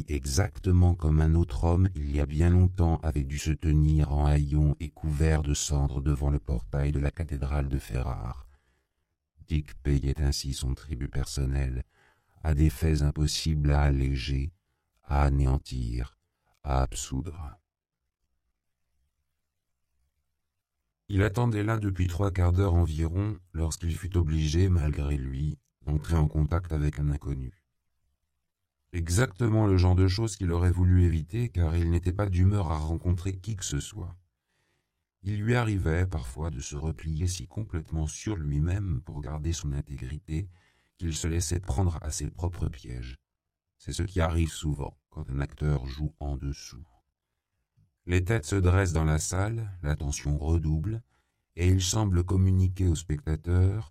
qui, exactement comme un autre homme il y a bien longtemps, avait dû se tenir en haillons et couvert de cendres devant le portail de la cathédrale de Ferrare. Dick payait ainsi son tribut personnel à des faits impossibles à alléger, à anéantir, à absoudre. Il attendait là depuis 3/4 d'heure environ, lorsqu'il fut obligé, malgré lui, d'entrer en contact avec un inconnu. Exactement le genre de choses qu'il aurait voulu éviter, car il n'était pas d'humeur à rencontrer qui que ce soit. Il lui arrivait parfois de se replier si complètement sur lui-même pour garder son intégrité qu'il se laissait prendre à ses propres pièges. C'est ce qui arrive souvent quand un acteur joue en dessous. Les têtes se dressent dans la salle, l'attention redouble, et il semble communiquer au spectateur